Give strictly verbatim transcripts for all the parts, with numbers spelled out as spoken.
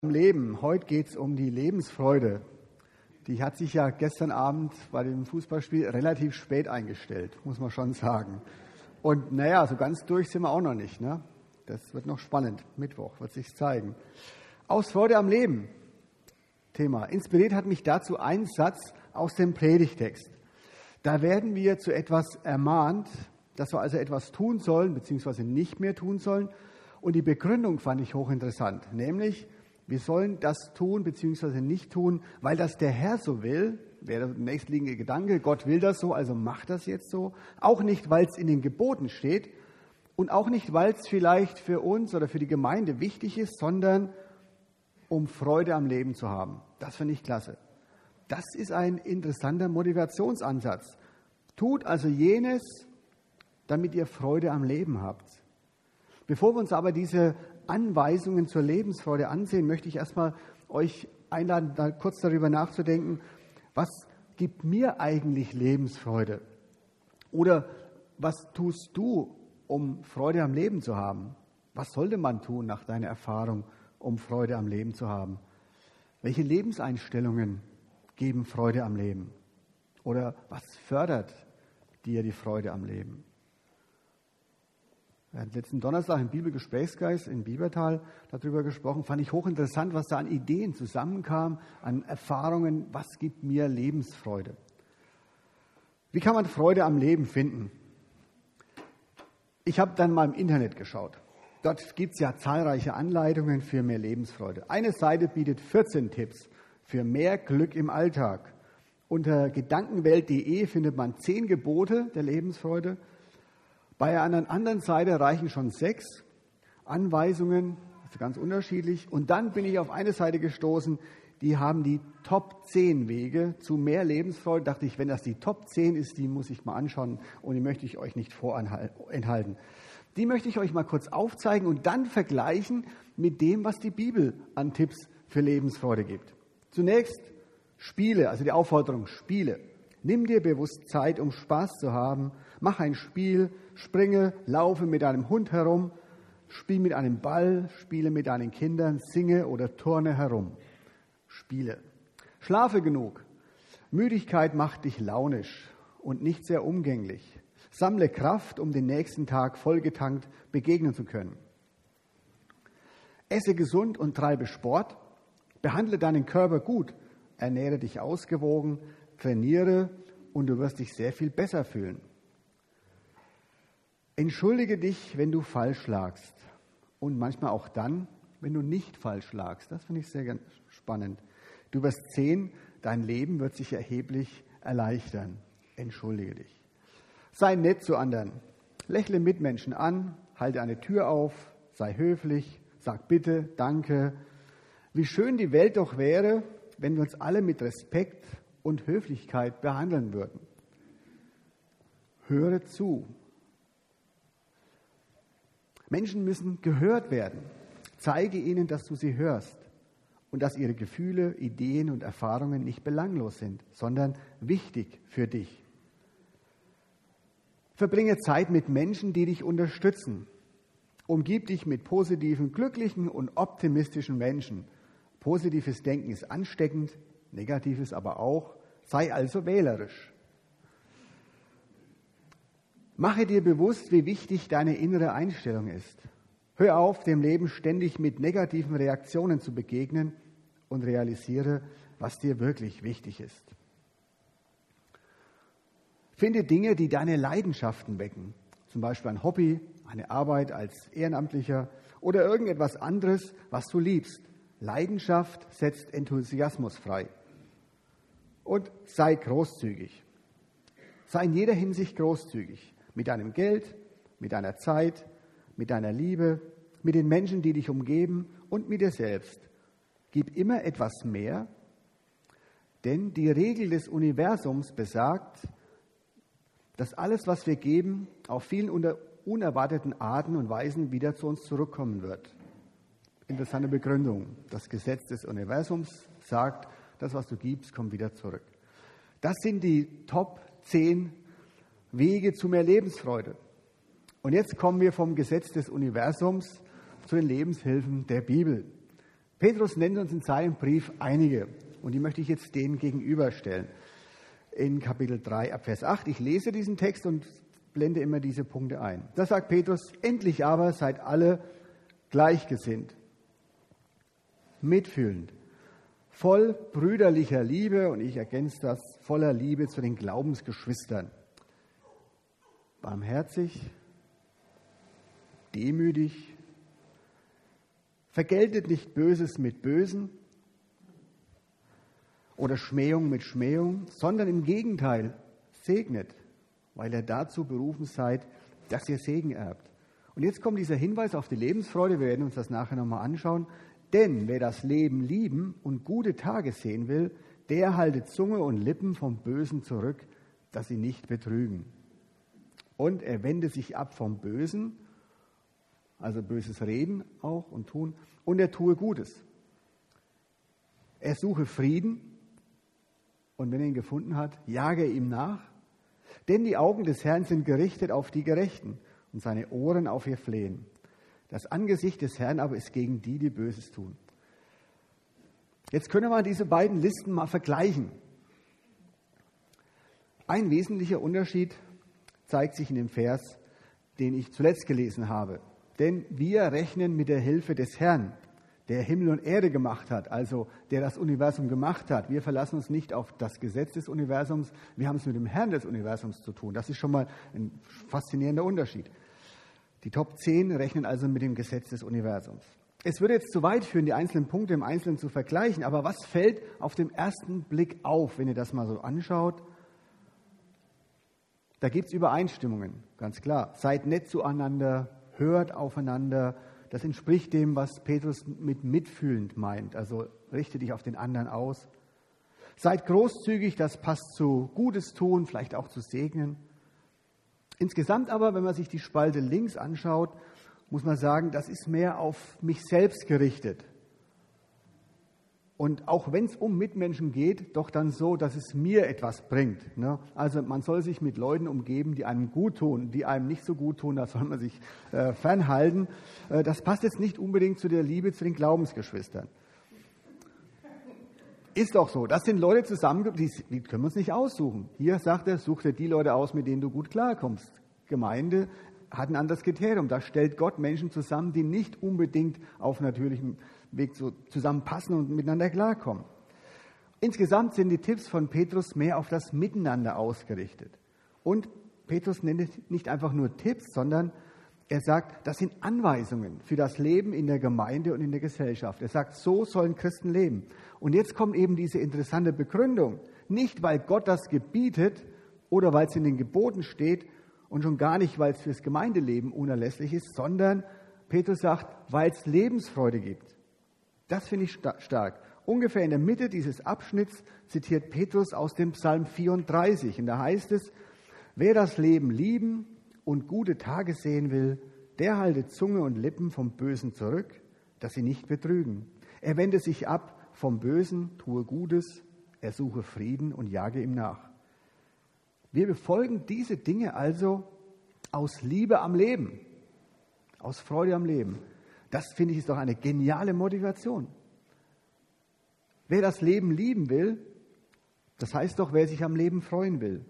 Leben. Heute geht es um die Lebensfreude. Die hat sich ja gestern Abend bei dem Fußballspiel relativ spät eingestellt, muss man schon sagen. Und naja, so ganz durch sind wir auch noch nicht. Ne? Das wird noch spannend. Mittwoch wird sich zeigen. Aus Freude am Leben. Thema. Inspiriert hat mich dazu ein Satz aus dem Predigtext. Da werden wir zu etwas ermahnt, dass wir also etwas tun sollen, beziehungsweise nicht mehr tun sollen. Und die Begründung fand ich hochinteressant, nämlich wir sollen das tun bzw. nicht tun, weil das der Herr so will, wäre der nächstliegende Gedanke, Gott will das so, also macht das jetzt so. Auch nicht, weil es in den Geboten steht und auch nicht, weil es vielleicht für uns oder für die Gemeinde wichtig ist, sondern um Freude am Leben zu haben. Das finde ich klasse. Das ist ein interessanter Motivationsansatz. Tut also jenes, damit ihr Freude am Leben habt. Bevor wir uns aber diese Anweisungen zur Lebensfreude ansehen, möchte ich erstmal euch einladen, da kurz darüber nachzudenken, was gibt mir eigentlich Lebensfreude? Oder was tust du, um Freude am Leben zu haben? Was sollte man tun nach deiner Erfahrung, um Freude am Leben zu haben? Welche Lebenseinstellungen geben Freude am Leben? Oder was fördert dir die Freude am Leben? Wir hatten letzten Donnerstag im Bibelgesprächskreis in Biebertal darüber gesprochen. Fand ich hochinteressant, was da an Ideen zusammenkam, an Erfahrungen. Was gibt mir Lebensfreude? Wie kann man Freude am Leben finden? Ich habe dann mal im Internet geschaut. Dort gibt es ja zahlreiche Anleitungen für mehr Lebensfreude. Eine Seite bietet vierzehn Tipps für mehr Glück im Alltag. Unter gedankenwelt punkt de findet man zehn Gebote der Lebensfreude. Bei einer anderen Seite reichen schon sechs Anweisungen, also ganz unterschiedlich. Und dann bin ich auf eine Seite gestoßen, die haben die Top zehn Wege zu mehr Lebensfreude. Dachte ich, wenn das die Top zehn ist, die muss ich mal anschauen und die möchte ich euch nicht vorenthalten. Die möchte ich euch mal kurz aufzeigen und dann vergleichen mit dem, was die Bibel an Tipps für Lebensfreude gibt. Zunächst Spiele, also die Aufforderung, Spiele. Nimm dir bewusst Zeit, um Spaß zu haben. Mach ein Spiel, springe, laufe mit deinem Hund herum, spiel mit einem Ball, spiele mit deinen Kindern, singe oder turne herum. Spiele. Schlafe genug. Müdigkeit macht dich launisch und nicht sehr umgänglich. Sammle Kraft, um den nächsten Tag vollgetankt begegnen zu können. Esse gesund und treibe Sport. Behandle deinen Körper gut. Ernähre dich ausgewogen. Trainiere und du wirst dich sehr viel besser fühlen. Entschuldige dich, wenn du falsch lagst und manchmal auch dann, wenn du nicht falsch lagst. Das finde ich sehr spannend. Du wirst sehen, dein Leben wird sich erheblich erleichtern. Entschuldige dich. Sei nett zu anderen. Lächle Mitmenschen an, halte eine Tür auf, sei höflich, sag bitte, danke. Wie schön die Welt doch wäre, wenn wir uns alle mit Respekt und Höflichkeit behandeln würden. Höre zu. Menschen müssen gehört werden. Zeige ihnen, dass du sie hörst und dass ihre Gefühle, Ideen und Erfahrungen nicht belanglos sind, sondern wichtig für dich. Verbringe Zeit mit Menschen, die dich unterstützen. Umgib dich mit positiven, glücklichen und optimistischen Menschen. Positives Denken ist ansteckend, Negatives aber auch. Sei also wählerisch. Mache dir bewusst, wie wichtig deine innere Einstellung ist. Hör auf, dem Leben ständig mit negativen Reaktionen zu begegnen und realisiere, was dir wirklich wichtig ist. Finde Dinge, die deine Leidenschaften wecken. Zum Beispiel ein Hobby, eine Arbeit als Ehrenamtlicher oder irgendetwas anderes, was du liebst. Leidenschaft setzt Enthusiasmus frei. Und sei großzügig. Sei in jeder Hinsicht großzügig. Mit deinem Geld, mit deiner Zeit, mit deiner Liebe, mit den Menschen, die dich umgeben und mit dir selbst. Gib immer etwas mehr, denn die Regel des Universums besagt, dass alles, was wir geben, auf vielen unerwarteten Arten und Weisen wieder zu uns zurückkommen wird. Interessante Begründung. Das Gesetz des Universums sagt, das, was du gibst, kommt wieder zurück. Das sind die Top zehn Wege zu mehr Lebensfreude. Und jetzt kommen wir vom Gesetz des Universums zu den Lebenshilfen der Bibel. Petrus nennt uns in seinem Brief einige und die möchte ich jetzt denen gegenüberstellen. In Kapitel drei, ab Vers acht. Ich lese diesen Text und blende immer diese Punkte ein. Da sagt Petrus, endlich aber seid alle gleichgesinnt, mitfühlend, voll brüderlicher Liebe, und ich ergänze das, voller Liebe zu den Glaubensgeschwistern. Barmherzig, demütig, vergeltet nicht Böses mit Bösen oder Schmähung mit Schmähung, sondern im Gegenteil segnet, weil ihr dazu berufen seid, dass ihr Segen erbt. Und jetzt kommt dieser Hinweis auf die Lebensfreude, wir werden uns das nachher nochmal anschauen. Denn wer das Leben lieben und gute Tage sehen will, der halte Zunge und Lippen vom Bösen zurück, dass sie nicht betrügen. Und er wende sich ab vom Bösen, also böses Reden auch und tun, und er tue Gutes. Er suche Frieden, und wenn er ihn gefunden hat, jage ihm nach. Denn die Augen des Herrn sind gerichtet auf die Gerechten und seine Ohren auf ihr Flehen. Das Angesicht des Herrn aber ist gegen die, die Böses tun. Jetzt können wir diese beiden Listen mal vergleichen. Ein wesentlicher Unterschied zeigt sich in dem Vers, den ich zuletzt gelesen habe. Denn wir rechnen mit der Hilfe des Herrn, der Himmel und Erde gemacht hat, also der das Universum gemacht hat. Wir verlassen uns nicht auf das Gesetz des Universums, wir haben es mit dem Herrn des Universums zu tun. Das ist schon mal ein faszinierender Unterschied. Die Top zehn rechnen also mit dem Gesetz des Universums. Es würde jetzt zu weit führen, die einzelnen Punkte im Einzelnen zu vergleichen, aber was fällt auf den ersten Blick auf, wenn ihr das mal so anschaut? Da gibt es Übereinstimmungen, ganz klar. Seid nett zueinander, hört aufeinander. Das entspricht dem, was Petrus mit mitfühlend meint. Also richte dich auf den anderen aus. Seid großzügig, das passt zu Gutes tun, vielleicht auch zu segnen. Insgesamt aber, wenn man sich die Spalte links anschaut, muss man sagen, das ist mehr auf mich selbst gerichtet. Und auch wenn es um Mitmenschen geht, doch dann so, dass es mir etwas bringt. Ne? Also man soll sich mit Leuten umgeben, die einem gut tun, die einem nicht so gut tun, da soll man sich äh, fernhalten. Äh, das passt jetzt nicht unbedingt zu der Liebe zu den Glaubensgeschwistern. Ist doch so, das sind Leute zusammen, die, die können wir uns nicht aussuchen. Hier sagt er, such dir die Leute aus, mit denen du gut klarkommst. Gemeinde hat ein anderes Kriterium. Da stellt Gott Menschen zusammen, die nicht unbedingt auf natürlichem Weg so zusammenpassen und miteinander klarkommen. Insgesamt sind die Tipps von Petrus mehr auf das Miteinander ausgerichtet. Und Petrus nennt nicht einfach nur Tipps, sondern er sagt, das sind Anweisungen für das Leben in der Gemeinde und in der Gesellschaft. Er sagt, so sollen Christen leben. Und jetzt kommt eben diese interessante Begründung. Nicht, weil Gott das gebietet oder weil es in den Geboten steht und schon gar nicht, weil es fürs Gemeindeleben unerlässlich ist, sondern Petrus sagt, weil es Lebensfreude gibt. Das finde ich stark. Ungefähr in der Mitte dieses Abschnitts zitiert Petrus aus dem Psalm vierunddreißig. Und da heißt es, wer das Leben lieben und gute Tage sehen will, der halte Zunge und Lippen vom Bösen zurück, dass sie nicht betrügen. Er wende sich ab vom Bösen, tue Gutes, er suche Frieden und jage ihm nach. Wir befolgen diese Dinge also aus Liebe am Leben, aus Freude am Leben. Das, finde ich, ist doch eine geniale Motivation. Wer das Leben lieben will, das heißt doch, wer sich am Leben freuen will,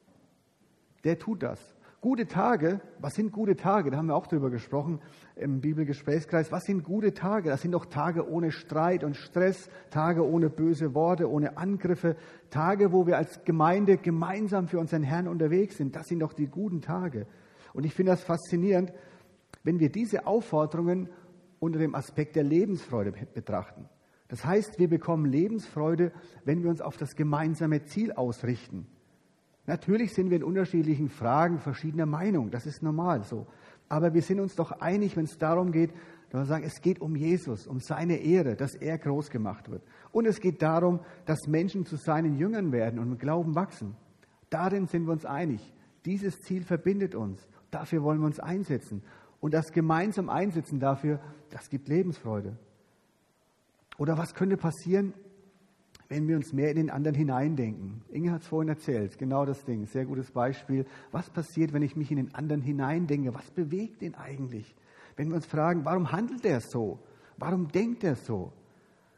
der tut das. Gute Tage, was sind gute Tage? Da haben wir auch drüber gesprochen im Bibelgesprächskreis. Was sind gute Tage? Das sind doch Tage ohne Streit und Stress, Tage ohne böse Worte, ohne Angriffe, Tage, wo wir als Gemeinde gemeinsam für unseren Herrn unterwegs sind. Das sind doch die guten Tage. Und ich finde das faszinierend, wenn wir diese Aufforderungen unter dem Aspekt der Lebensfreude betrachten. Das heißt, wir bekommen Lebensfreude, wenn wir uns auf das gemeinsame Ziel ausrichten. Natürlich sind wir in unterschiedlichen Fragen verschiedener Meinung, das ist normal so. Aber wir sind uns doch einig, wenn es darum geht, dass wir sagen, es geht um Jesus, um seine Ehre, dass er groß gemacht wird. Und es geht darum, dass Menschen zu seinen Jüngern werden und im Glauben wachsen. Darin sind wir uns einig. Dieses Ziel verbindet uns. Dafür wollen wir uns einsetzen. Und das gemeinsam Einsetzen dafür, das gibt Lebensfreude. Oder was könnte passieren, wenn wir uns mehr in den anderen hineindenken? Inge hat es vorhin erzählt, genau das Ding, sehr gutes Beispiel. Was passiert, wenn ich mich in den anderen hineindenke? Was bewegt ihn eigentlich? Wenn wir uns fragen, warum handelt er so? Warum denkt er so?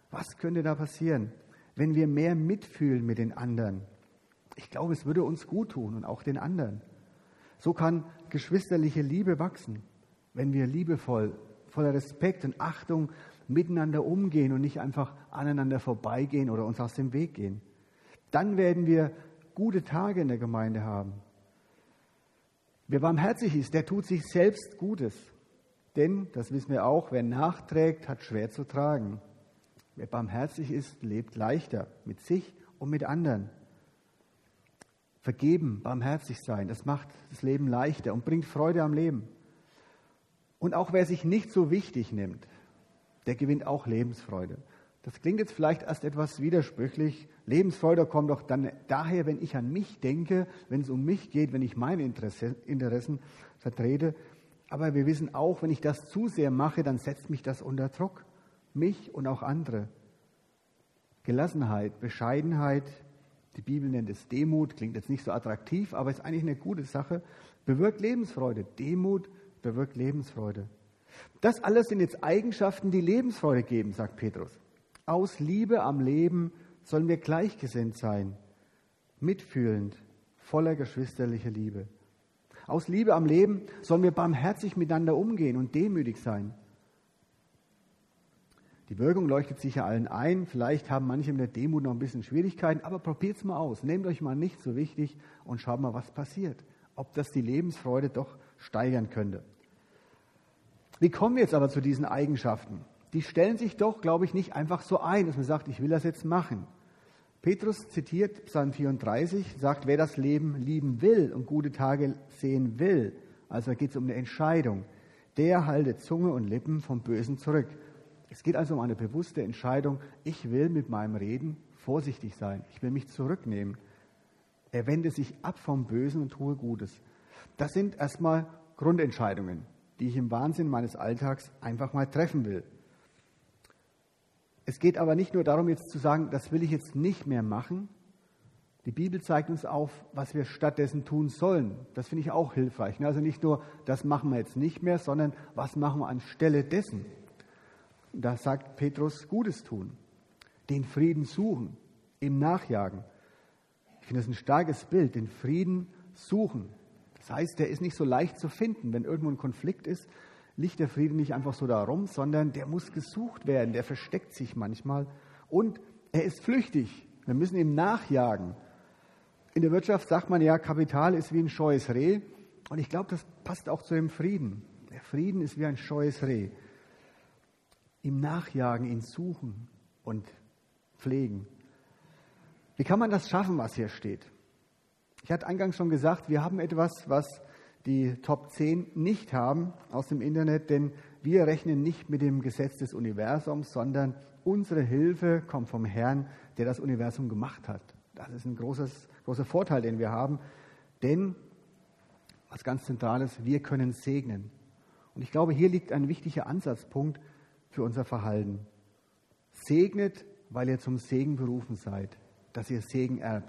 Was könnte da passieren, wenn wir mehr mitfühlen mit den anderen? Ich glaube, es würde uns gut tun und auch den anderen. So kann geschwisterliche Liebe wachsen, wenn wir liebevoll, voller Respekt und Achtung miteinander umgehen und nicht einfach aneinander vorbeigehen oder uns aus dem Weg gehen. Dann werden wir gute Tage in der Gemeinde haben. Wer barmherzig ist, der tut sich selbst Gutes. Denn, das wissen wir auch, wer nachträgt, hat schwer zu tragen. Wer barmherzig ist, lebt leichter mit sich und mit anderen. Vergeben, barmherzig sein, das macht das Leben leichter und bringt Freude am Leben. Und auch wer sich nicht so wichtig nimmt, der gewinnt auch Lebensfreude. Das klingt jetzt vielleicht erst etwas widersprüchlich. Lebensfreude kommt doch dann daher, wenn ich an mich denke, wenn es um mich geht, wenn ich meine Interesse, Interessen vertrete. Aber wir wissen auch, wenn ich das zu sehr mache, dann setzt mich das unter Druck. Mich und auch andere. Gelassenheit, Bescheidenheit, die Bibel nennt es Demut, klingt jetzt nicht so attraktiv, aber ist eigentlich eine gute Sache, bewirkt Lebensfreude. Demut bewirkt Lebensfreude. Das alles sind jetzt Eigenschaften, die Lebensfreude geben, sagt Petrus. Aus Liebe am Leben sollen wir gleichgesinnt sein, mitfühlend, voller geschwisterlicher Liebe. Aus Liebe am Leben sollen wir barmherzig miteinander umgehen und demütig sein. Die Wirkung leuchtet sicher allen ein. Vielleicht haben manche mit der Demut noch ein bisschen Schwierigkeiten, aber probiert es mal aus. Nehmt euch mal nicht so wichtig und schaut mal, was passiert. Ob das die Lebensfreude doch steigern könnte. Wie kommen wir jetzt aber zu diesen Eigenschaften? Die stellen sich doch, glaube ich, nicht einfach so ein, dass man sagt, ich will das jetzt machen. Petrus zitiert Psalm vierunddreißig, sagt, wer das Leben lieben will und gute Tage sehen will, also da geht es um eine Entscheidung, der halte Zunge und Lippen vom Bösen zurück. Es geht also um eine bewusste Entscheidung, ich will mit meinem Reden vorsichtig sein, ich will mich zurücknehmen. Er wende sich ab vom Bösen und tue Gutes. Das sind erstmal Grundentscheidungen, die ich im Wahnsinn meines Alltags einfach mal treffen will. Es geht aber nicht nur darum, jetzt zu sagen, das will ich jetzt nicht mehr machen. Die Bibel zeigt uns auf, was wir stattdessen tun sollen. Das finde ich auch hilfreich. Also nicht nur, das machen wir jetzt nicht mehr, sondern was machen wir anstelle dessen? Da sagt Petrus, Gutes tun, den Frieden suchen, ihm nachjagen. Ich finde das ein starkes Bild, den Frieden suchen. Das heißt, der ist nicht so leicht zu finden. Wenn irgendwo ein Konflikt ist, liegt der Frieden nicht einfach so da rum, sondern der muss gesucht werden, der versteckt sich manchmal und er ist flüchtig. Wir müssen ihm nachjagen. In der Wirtschaft sagt man ja, Kapital ist wie ein scheues Reh und ich glaube, das passt auch zu dem Frieden. Der Frieden ist wie ein scheues Reh. Ihm nachjagen, ihn suchen und pflegen. Wie kann man das schaffen, was hier steht? Ich hatte eingangs schon gesagt, wir haben etwas, was die Top zehn nicht haben aus dem Internet, denn wir rechnen nicht mit dem Gesetz des Universums, sondern unsere Hilfe kommt vom Herrn, der das Universum gemacht hat. Das ist ein großes, großer Vorteil, den wir haben, denn, was ganz Zentrales, wir können segnen. Und ich glaube, hier liegt ein wichtiger Ansatzpunkt für unser Verhalten. Segnet, weil ihr zum Segen berufen seid, dass ihr Segen erbt.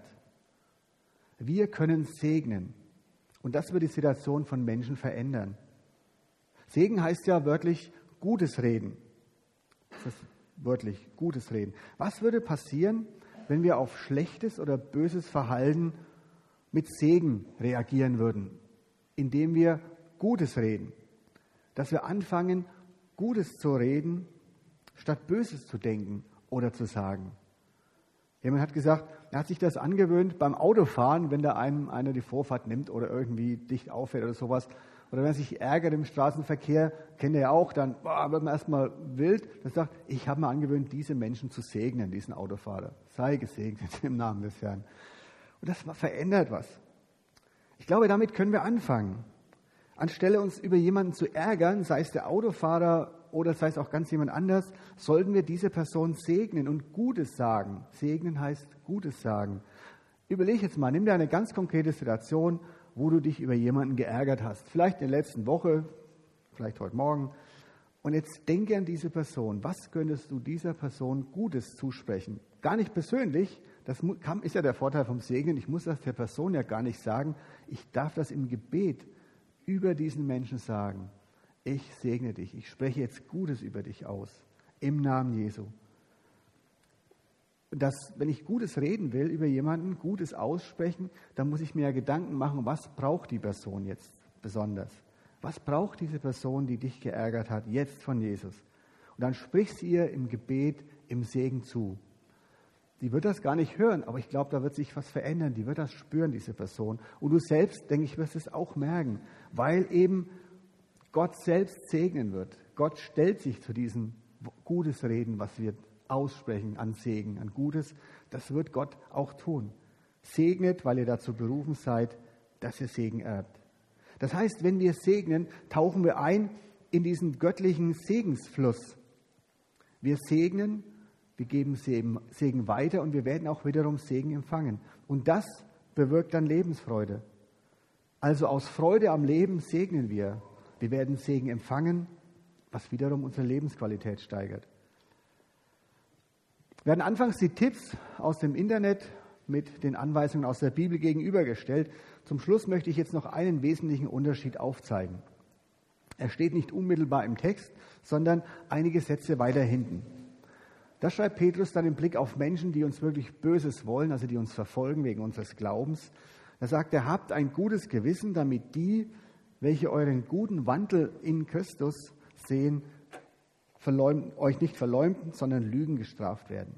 Wir können segnen. Und das wird die Situation von Menschen verändern. Segen heißt ja wörtlich Gutes reden. Das ist wörtlich Gutes reden. Was würde passieren, wenn wir auf schlechtes oder böses Verhalten mit Segen reagieren würden? Indem wir Gutes reden. Dass wir anfangen, Gutes zu reden, statt Böses zu denken oder zu sagen. Jemand hat gesagt, er hat sich das angewöhnt beim Autofahren, wenn da einem einer die Vorfahrt nimmt oder irgendwie dicht auffährt oder sowas. Oder wenn er sich ärgert im Straßenverkehr, kennt er ja auch, dann boah, wird man erstmal wild. Dann sagt, ich habe mir angewöhnt, diese Menschen zu segnen, diesen Autofahrer. Sei gesegnet im Namen des Herrn. Und das verändert was. Ich glaube, damit können wir anfangen. Anstelle uns über jemanden zu ärgern, sei es der Autofahrer oder sei es auch ganz jemand anders, sollten wir diese Person segnen und Gutes sagen. Segnen heißt Gutes sagen. Überleg jetzt mal, nimm dir eine ganz konkrete Situation, wo du dich über jemanden geärgert hast. Vielleicht in der letzten Woche, vielleicht heute Morgen. Und jetzt denke an diese Person. Was könntest du dieser Person Gutes zusprechen? Gar nicht persönlich. Das ist ja der Vorteil vom Segnen. Ich muss das der Person ja gar nicht sagen. Ich darf das im Gebet über diesen Menschen sagen. Ich segne dich. Ich spreche jetzt Gutes über dich aus. Im Namen Jesu. dass, wenn ich Gutes reden will über jemanden, Gutes aussprechen, dann muss ich mir ja Gedanken machen, was braucht die Person jetzt besonders? Was braucht diese Person, die dich geärgert hat, jetzt von Jesus? Und dann sprichst du ihr im Gebet, im Segen zu. Die wird das gar nicht hören, aber ich glaube, da wird sich was verändern. Die wird das spüren, diese Person. Und du selbst, denke ich, wirst es auch merken, weil eben Gott selbst segnen wird. Gott stellt sich zu diesem Gutes reden, was wir aussprechen an Segen, an Gutes. Das wird Gott auch tun. Segnet, weil ihr dazu berufen seid, dass ihr Segen erbt. Das heißt, wenn wir segnen, tauchen wir ein in diesen göttlichen Segensfluss. Wir segnen, wir geben Segen weiter und wir werden auch wiederum Segen empfangen. Und das bewirkt dann Lebensfreude. Also aus Freude am Leben segnen wir. Wir werden Segen empfangen, was wiederum unsere Lebensqualität steigert. Wir hatten anfangs die Tipps aus dem Internet mit den Anweisungen aus der Bibel gegenübergestellt. Zum Schluss möchte ich jetzt noch einen wesentlichen Unterschied aufzeigen. Er steht nicht unmittelbar im Text, sondern einige Sätze weiter hinten. Da schreibt Petrus dann im Blick auf Menschen, die uns wirklich Böses wollen, also die uns verfolgen wegen unseres Glaubens. Da sagt er, habt ein gutes Gewissen, damit die, welche euren guten Wandel in Christus sehen, verleumden, euch nicht verleumden, sondern Lügen gestraft werden.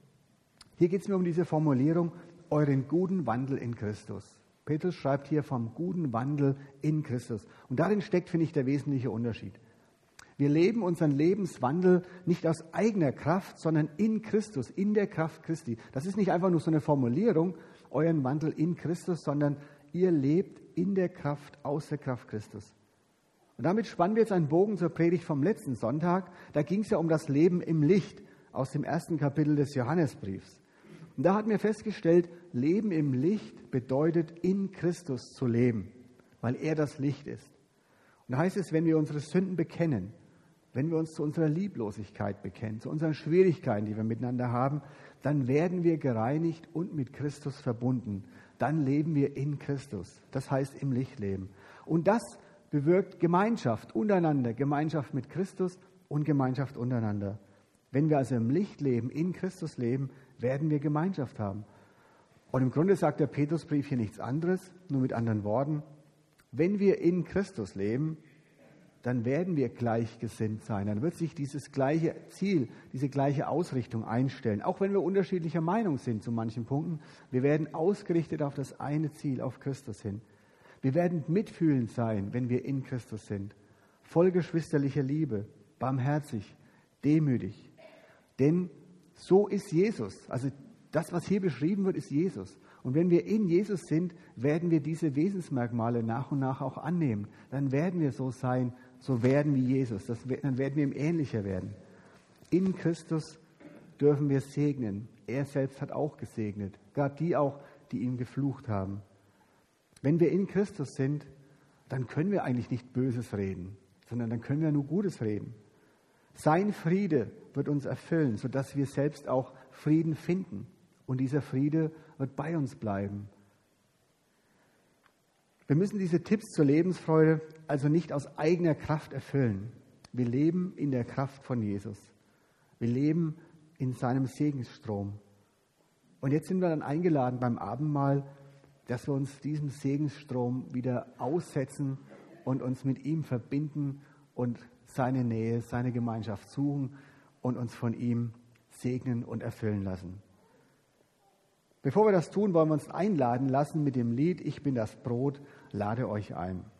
Hier geht es mir um diese Formulierung, euren guten Wandel in Christus. Petrus schreibt hier vom guten Wandel in Christus. Und darin steckt, finde ich, der wesentliche Unterschied. Wir leben unseren Lebenswandel nicht aus eigener Kraft, sondern in Christus, in der Kraft Christi. Das ist nicht einfach nur so eine Formulierung, euren Wandel in Christus, sondern ihr lebt in der Kraft, aus der Kraft Christus. Und damit spannen wir jetzt einen Bogen zur Predigt vom letzten Sonntag. Da ging es ja um das Leben im Licht aus dem ersten Kapitel des Johannesbriefs. Und da hatten wir festgestellt, Leben im Licht bedeutet, in Christus zu leben, weil er das Licht ist. Und da heißt es, wenn wir unsere Sünden bekennen, wenn wir uns zu unserer Lieblosigkeit bekennen, zu unseren Schwierigkeiten, die wir miteinander haben, dann werden wir gereinigt und mit Christus verbunden. Dann leben wir in Christus. Das heißt im Licht leben. Und das bewirkt Gemeinschaft untereinander, Gemeinschaft mit Christus und Gemeinschaft untereinander. Wenn wir also im Licht leben, in Christus leben, werden wir Gemeinschaft haben. Und im Grunde sagt der Petrusbrief hier nichts anderes, nur mit anderen Worten. Wenn wir in Christus leben, dann werden wir gleichgesinnt sein. Dann wird sich dieses gleiche Ziel, diese gleiche Ausrichtung einstellen. Auch wenn wir unterschiedlicher Meinung sind zu manchen Punkten, wir werden ausgerichtet auf das eine Ziel, auf Christus hin. Wir werden mitfühlend sein, wenn wir in Christus sind. Voll geschwisterlicher Liebe, barmherzig, demütig. Denn so ist Jesus. Also das, was hier beschrieben wird, ist Jesus. Und wenn wir in Jesus sind, werden wir diese Wesensmerkmale nach und nach auch annehmen. Dann werden wir so sein, so werden wie Jesus. Das, dann werden wir ihm ähnlicher werden. In Christus dürfen wir segnen. Er selbst hat auch gesegnet. Gerade die auch, die ihm geflucht haben. Wenn wir in Christus sind, dann können wir eigentlich nicht Böses reden, sondern dann können wir nur Gutes reden. Sein Friede wird uns erfüllen, sodass wir selbst auch Frieden finden. Und dieser Friede wird bei uns bleiben. Wir müssen diese Tipps zur Lebensfreude also nicht aus eigener Kraft erfüllen. Wir leben in der Kraft von Jesus. Wir leben in seinem Segensstrom. Und jetzt sind wir dann eingeladen beim Abendmahl, dass wir uns diesem Segensstrom wieder aussetzen und uns mit ihm verbinden und seine Nähe, seine Gemeinschaft suchen und uns von ihm segnen und erfüllen lassen. Bevor wir das tun, wollen wir uns einladen lassen mit dem Lied Ich bin das Brot, lade euch ein.